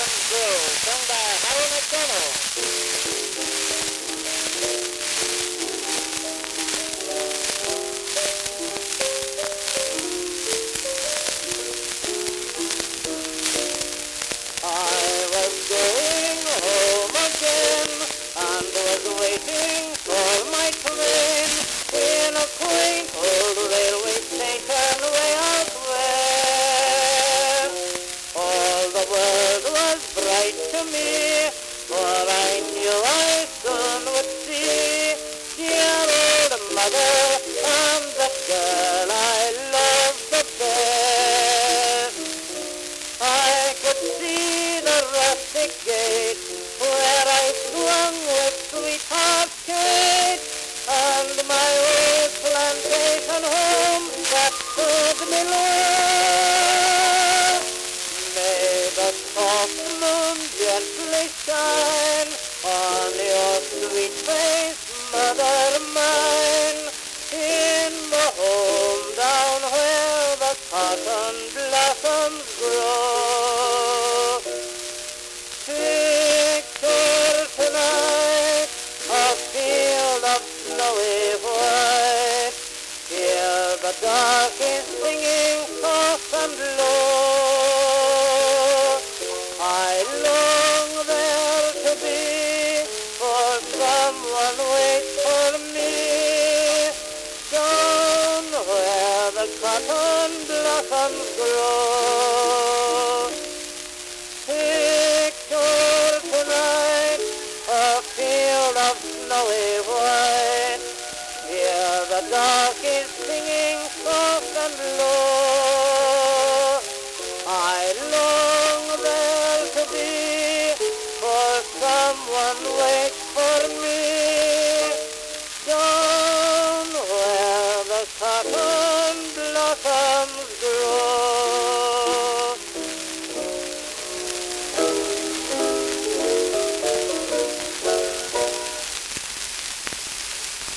Blossoms Grow, sung by Harry McDonald. I was going home again and was waiting for my train in a quaint old railway station way out west. All the world was bright to me, for I knew I soon would see dear old mother and the girl I loved the best. I could see the rustic gate where I swung with sweetheart Kate, and my old plantation home that stood below. May the soft moon gently shine on your sweet face, mother mine, in the home down where the cotton blossoms grow. Picture tonight a field of snowy white. Hear the darkies singing soft and low. I long there to be, for someone waits for me, down where the cotton blossoms grow. Picture tonight a field of snowy white. Hear the darkies singing soft and low. I long there to be, for someone waits